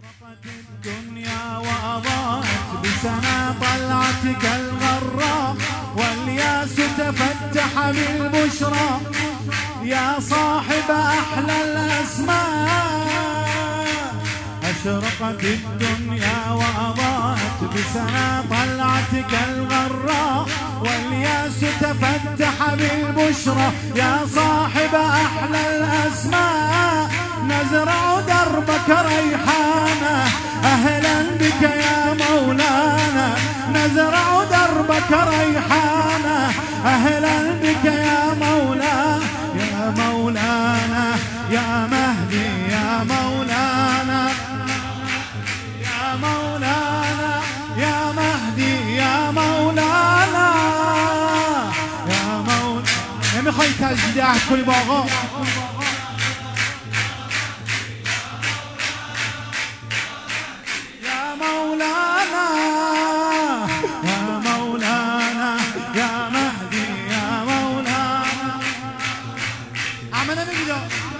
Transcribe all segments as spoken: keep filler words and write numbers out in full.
الدنيا وأضاءت بسنا طلعتك الغراء، والياس تفتح بالبشرى يا صاحب أحلى الأسماء. أشرقت الدنيا وأضاءت بسنا طلعتك الغراء، والياس تفتح بالبشرى يا صاحب أحلى الأسماء. نزرع دربك ريحانة أهلا بك يا مولانا، نزرع دربك ريحانة أهلا بك يا مولانا، يا مولانا يا مهدي يا مولانا، يا مولانا يا مهدي يا مولانا، يا مولانا. نمیخوای تجدید عهد کنی با آقا؟ يا مولانا يا مولانا يا مهدي يا مولانا. عمنا بيجو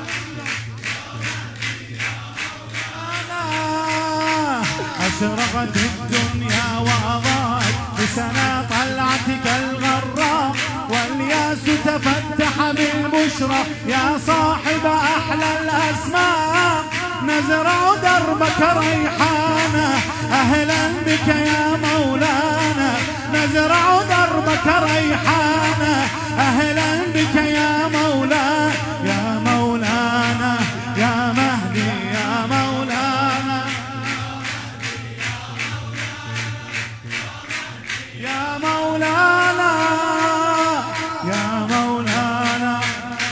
أشرقت الدنيا وأضاءت بسنا طلعتك الغراء، والياس تفتح بالبشرى يا صاحب أحلى الأسماء. نزرع دربك ريحانة أهلا بك يا مولانا، نزرع دربك ريحانة أهلا بك يا مولانا، يا مولانا يا مهدي يا مولانا، يا مولانا يا مولانا،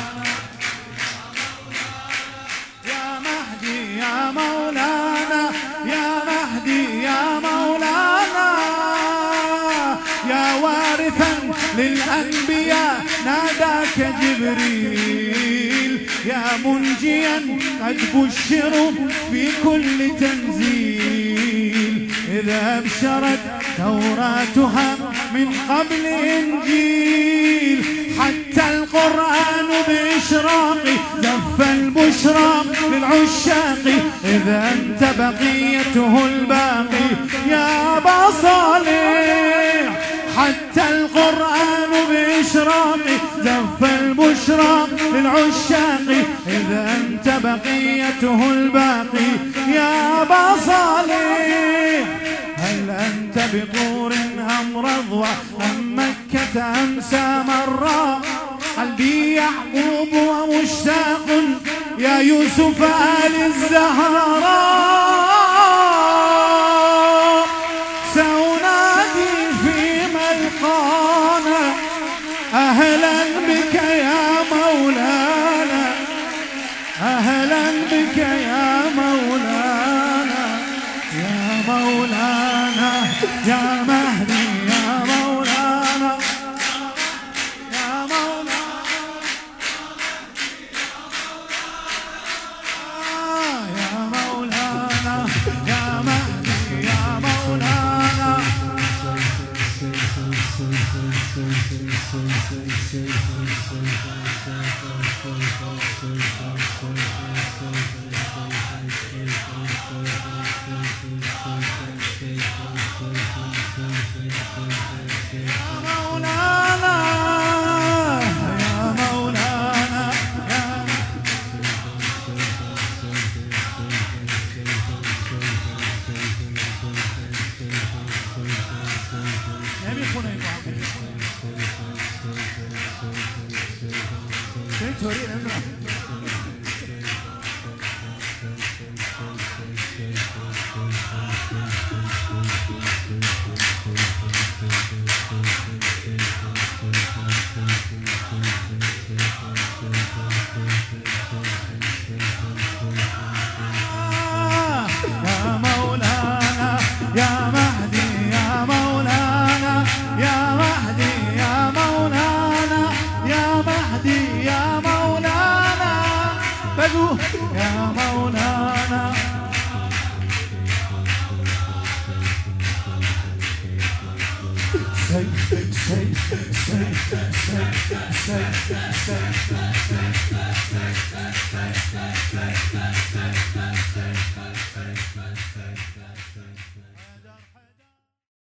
يا مهدي يا مولانا، يا مهدي يا مولانا. يا وارثا للأنبياء ناداك جبريل، يا منجيا قد بشروا في كل تنزيل. إذا أبشرت توراتها من قبل إنجيل، حتى القرآن بإشراق زف البشرى للعشاق. إذا أنت بقيته الباقي يا أبا صالح، حتى القرآن بإشراق زف البشرى للعشاق. إذا أنت بقيته الباقي يا أبا صالح. هل أنت بطور أم رضوى أم مكة أم سامراء؟ قلبي يعقوب ومشتاق يا يوسف آل الزهراء. سأنادي في ملقانا أهلا بك يا مولانا، أهلا بك يا مولانا، يا مولانا يا مهدي يا مولانا، يا مولانا يا مولانا يا مهدي يا مولانا. يا مولانا say say say say say say